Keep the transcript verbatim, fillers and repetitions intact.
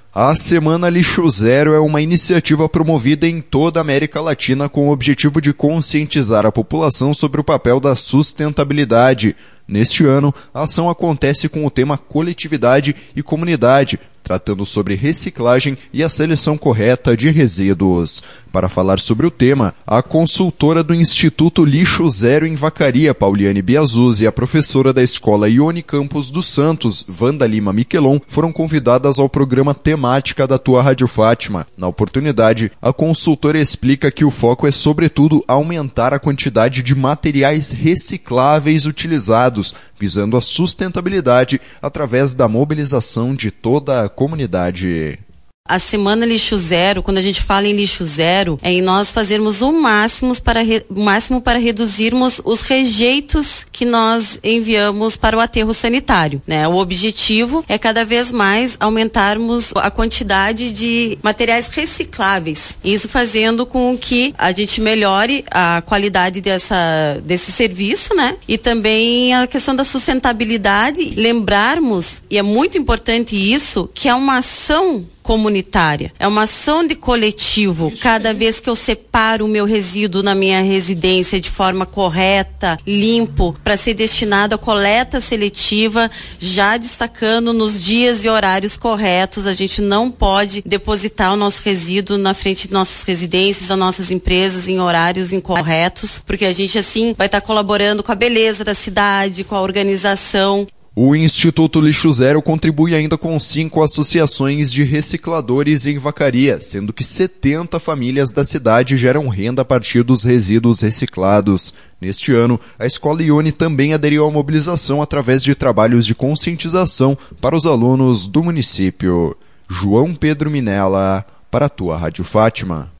A Semana Lixo Zero é uma iniciativa promovida em toda a América Latina com o objetivo de conscientizar a população sobre o papel da sustentabilidade. Neste ano, a ação acontece com o tema Coletividade e Comunidade, tratando sobre reciclagem e a seleção correta de resíduos. Para falar sobre o tema, a consultora do Instituto Lixo Zero em Vacaria, Pauliane Biazuzzi, e a professora da Escola Ione Campos dos Santos, Wanda Lima Miquelon, foram convidadas ao programa Temática da Tua Rádio Fátima. Na oportunidade, a consultora explica que o foco é, sobretudo, aumentar a quantidade de materiais recicláveis utilizados, visando a sustentabilidade através da mobilização de toda a comunidade. A Semana Lixo Zero, quando a gente fala em lixo zero, é em nós fazermos o máximo para, re, o máximo para reduzirmos os rejeitos que nós enviamos para o aterro sanitário, né? O objetivo é cada vez mais aumentarmos a quantidade de materiais recicláveis. Isso fazendo com que a gente melhore a qualidade dessa, desse serviço, né? E também a questão da sustentabilidade. Lembrarmos, e é muito importante isso, que é uma ação comunitária, é uma ação de coletivo. Cada vez que eu separo o meu resíduo na minha residência de forma correta, limpo, para ser destinado à coleta seletiva, já destacando nos dias e horários corretos. A gente não pode depositar o nosso resíduo na frente de nossas residências, das nossas empresas, em horários incorretos, porque a gente assim vai estar colaborando com a beleza da cidade, com a organização. O Instituto Lixo Zero contribui ainda com cinco associações de recicladores em Vacaria, sendo que setenta famílias da cidade geram renda a partir dos resíduos reciclados. Neste ano, a Escola Ione também aderiu à mobilização através de trabalhos de conscientização para os alunos do município. João Pedro Minella, para a Tua Rádio Fátima.